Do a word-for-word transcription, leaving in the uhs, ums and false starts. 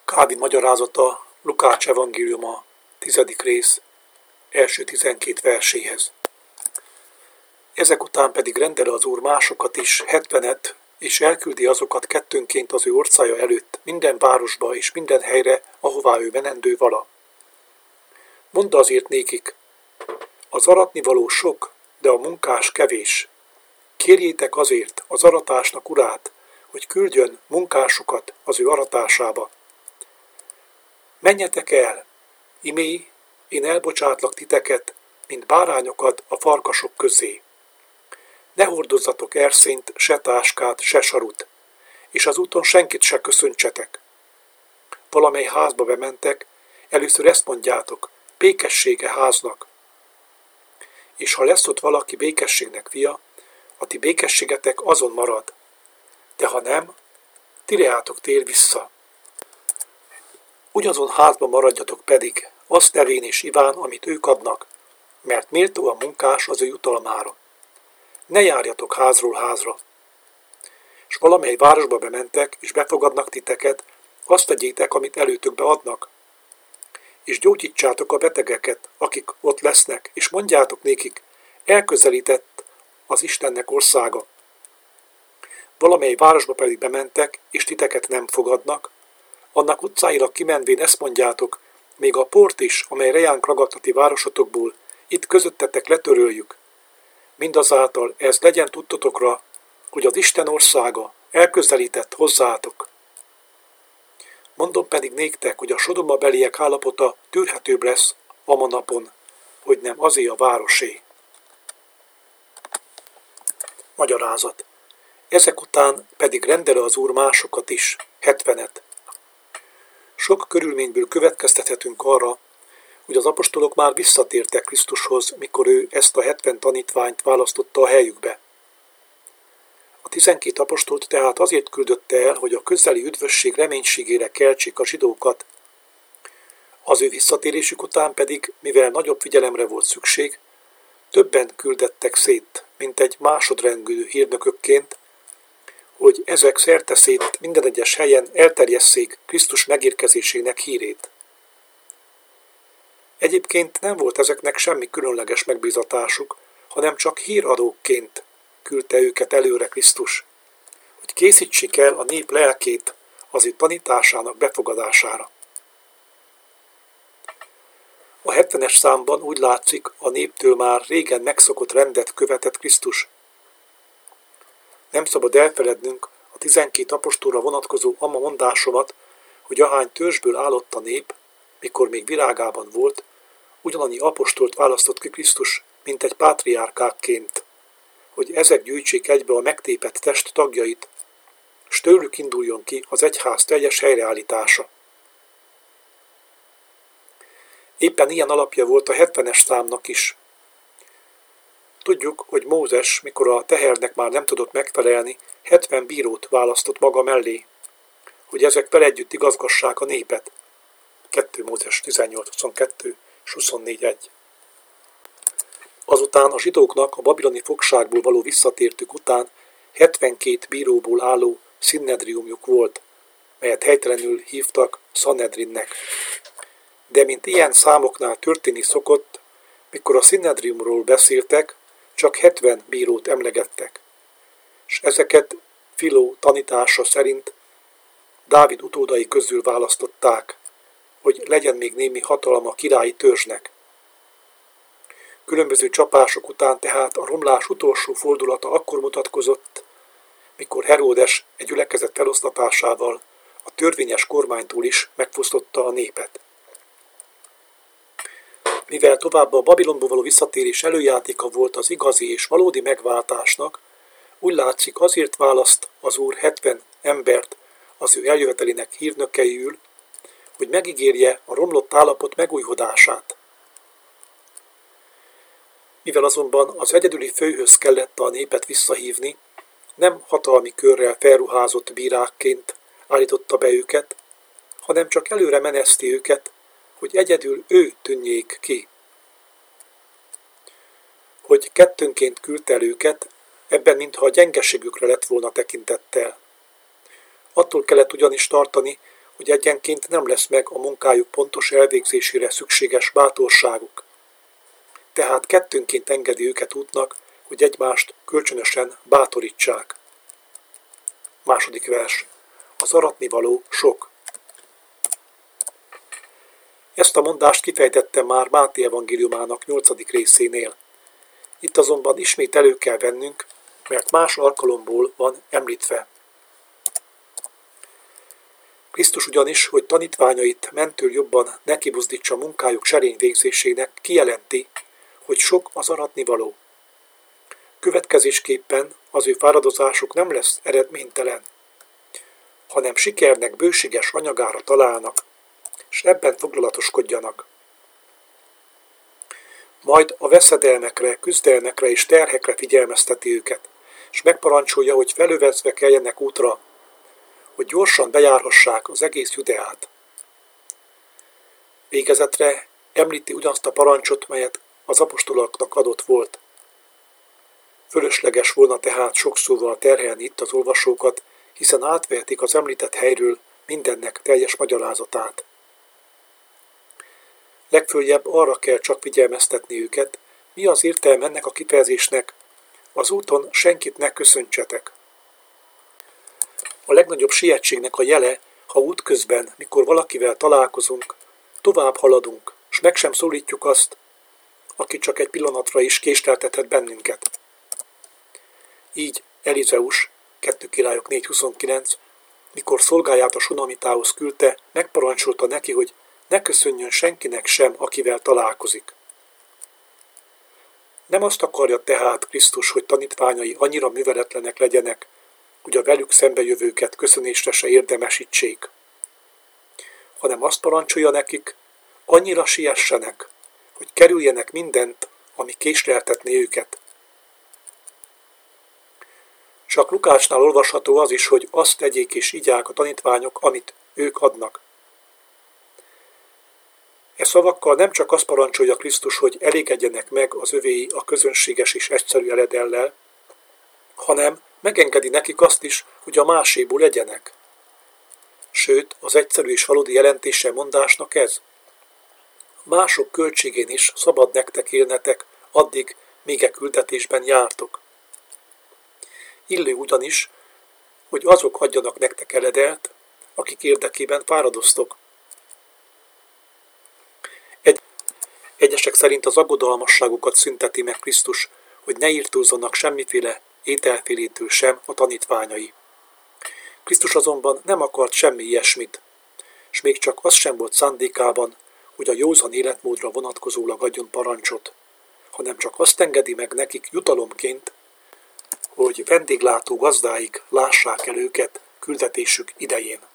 Kálvin magyarázata, Lukács evangéliuma, tizedik rész, első tizenkét verséhez. Ezek után pedig rendel az Úr másokat is, hetvenet, és elküldi azokat kettőnként az ő orcája előtt, minden városba és minden helyre, ahová ő menendő vala. Mondta azért nékik, az aratnivaló sok, de a munkás kevés. Kérjétek azért az aratásnak urát, hogy küldjön munkásokat az ő aratásába. Menjetek el, imé, én elbocsátlak titeket, mint bárányokat a farkasok közé. Ne hordozzatok erszényt, se táskát, se sarut, és az úton senkit se köszöntsetek. Valamely házba bementek, először ezt mondjátok, békessége háznak. És ha lesz ott valaki békességnek fia, a ti békességetek azon marad. De ha nem, tireátok tér vissza. Ugyanazon házban maradjatok pedig, azt evén és iván, amit ők adnak, mert méltó a munkás az ő jutalmára. Ne járjatok házról házra. És valamely városba bementek, és befogadnak titeket, azt tegyétek, amit előtökbe adnak. És gyógyítsátok a betegeket, akik ott lesznek, és mondjátok nékik, elközelített az Istennek országa. Valamely városba pedig bementek, és titeket nem fogadnak, annak utcáira kimenvén ezt mondjátok, még a port is, amely rejánk ragadt a ti városotokból, itt közöttetek letöröljük. Mindazáltal ez legyen tudtotokra, hogy az Isten országa elközelített hozzátok. Mondom pedig néktek, hogy a Sodoma beliek állapota tűrhetőbb lesz a ma napon, hogy nem azé a városé. Magyarázat. Ezek után pedig rendel az Úr másokat is, hetvenet. Sok körülményből következtethetünk arra, hogy az apostolok már visszatértek Krisztushoz, mikor ő ezt a hetven tanítványt választotta a helyükbe. A tizenkét apostolt tehát azért küldötte el, hogy a közeli üdvösség reménységére keltsék a zsidókat. Az ő visszatérésük után pedig, mivel nagyobb figyelemre volt szükség, többen küldettek szét, mint egy másodrendű hírnökökként, hogy ezek szerteszét minden egyes helyen elterjesszék Krisztus megérkezésének hírét. Egyébként nem volt ezeknek semmi különleges megbízatásuk, hanem csak híradókként küldte őket előre Krisztus, hogy készítsék el a nép lelkét az ő tanításának befogadására. A hetvenes számban úgy látszik, a néptől már régen megszokott rendet követett Krisztus. Nem szabad elfelednünk a tizenkét apostolra vonatkozó ama mondásomat, hogy ahány törzsből állott a nép, mikor még virágában volt, ugyanannyi apostolt választott ki Krisztus, mint egy pátriárkákként, hogy ezek gyűjtsék egybe a megtépett test tagjait, s tőlük induljon ki az egyház teljes helyreállítása. Éppen ilyen alapja volt a hetvenes számnak is. Tudjuk, hogy Mózes, mikor a tehernek már nem tudott megfelelni, hetven bírót választott maga mellé, hogy ezek vele együtt igazgassák a népet. kettő Mózes tizennyolc huszonkettő és huszonnégy egy. Azután a zsidóknak a babiloni fogságból való visszatértük után hetvenkét bíróból álló szinnedriumjuk volt, melyet helytelenül hívtak Szanedrinnek. De mint ilyen számoknál történni szokott, mikor a szinnedriumról beszéltek, csak hetven bírót emlegettek, és ezeket Filó tanítása szerint Dávid utódai közül választották, hogy legyen még némi hatalma a királyi törzsnek. Különböző csapások után tehát a romlás utolsó fordulata akkor mutatkozott, mikor Heródes egy gyülekezet felosztatásával a törvényes kormánytól is megfosztotta a népet. Mivel tovább a Babilonból való visszatérés előjátéka volt az igazi és valódi megváltásnak, úgy látszik azért választ az Úr hetven embert az ő eljövetelének hírnökeiül, hogy megígérje a romlott állapot megújhodását. Mivel azonban az egyedüli főhöz kellett a népet visszahívni, nem hatalmi körrel felruházott bírákként állította be őket, hanem csak előre meneszti őket, hogy egyedül ő tűnjék ki. Hogy kettőnként küldte el őket, ebben mintha a gyengeségükre lett volna tekintettel. Attól kellett ugyanis tartani, hogy egyenként nem lesz meg a munkájuk pontos elvégzésére szükséges bátorságuk. Tehát kettőnként engedi őket útnak, hogy egymást kölcsönösen bátorítsák. Második vers. Az aratnivaló sok. Ezt a mondást kifejtettem már Máté evangéliumának nyolcadik részénél. Itt azonban ismét elő kell vennünk, mert más alkalomból van említve. Krisztus ugyanis, hogy tanítványait mentől jobban nekibuzdítsa munkájuk serény végzésének, kijelenti, hogy sok az aratnivaló. Következésképpen az ő fáradozásuk nem lesz eredménytelen, hanem sikernek bőséges anyagára találnak, és ebben foglalatoskodjanak. Majd a veszedelmekre, küzdelmekre és terhekre figyelmezteti őket, és megparancsolja, hogy felövezve keljenek útra, hogy gyorsan bejárhassák az egész Judeát. Végezetre említi ugyanazt a parancsot, melyet az apostoloknak adott volt. Fölösleges volna tehát sok szóval terhelni itt az olvasókat, hiszen átvehetik az említett helyről mindennek teljes magyarázatát. Legföljebb arra kell csak figyelmeztetni őket, mi az értelme ennek a kifejezésnek: az úton senkit ne köszöntsetek. A legnagyobb sietségnek a jele, ha útközben, mikor valakivel találkozunk, tovább haladunk, s meg sem szólítjuk azt, aki csak egy pillanatra is késleltethet bennünket. Így Elizeus, kettő Királyok négy huszonkilenc, mikor szolgáját a sunamitához küldte, megparancsolta neki, hogy ne köszönjön senkinek sem, akivel találkozik. Nem azt akarja tehát Krisztus, hogy tanítványai annyira műveletlenek legyenek, hogy a velük szembejövőket köszönésre se érdemesítsék, hanem azt parancsolja nekik, annyira siessenek, hogy kerüljenek mindent, ami késleltetné őket. Csak Lukácsnál olvasható az is, hogy azt tegyék és igyák a tanítványok, amit ők adnak. E szavakkal nem csak azt parancsolja Krisztus, hogy elégedjenek meg az övéi a közönséges és egyszerű eledellel, hanem megengedi nekik azt is, hogy a máséból legyenek. Sőt, az egyszerű és valódi jelentése mondásnak ez: mások költségén is szabad nektek élnetek, addig, míg e küldetésben jártok. Illő ugyanis, hogy azok adjanak nektek eledelt, akik érdekében fáradoztok. Egy, egyesek szerint az aggodalmasságokat szünteti meg Krisztus, hogy ne írtózzanak semmiféle ételfélétől sem a tanítványai. Krisztus azonban nem akart semmi ilyesmit, s még csak az sem volt szándékában, hogy a józan életmódra vonatkozólag adjon parancsot, hanem csak azt engedi meg nekik jutalomként, hogy vendéglátó gazdáik lássák el őket küldetésük idején.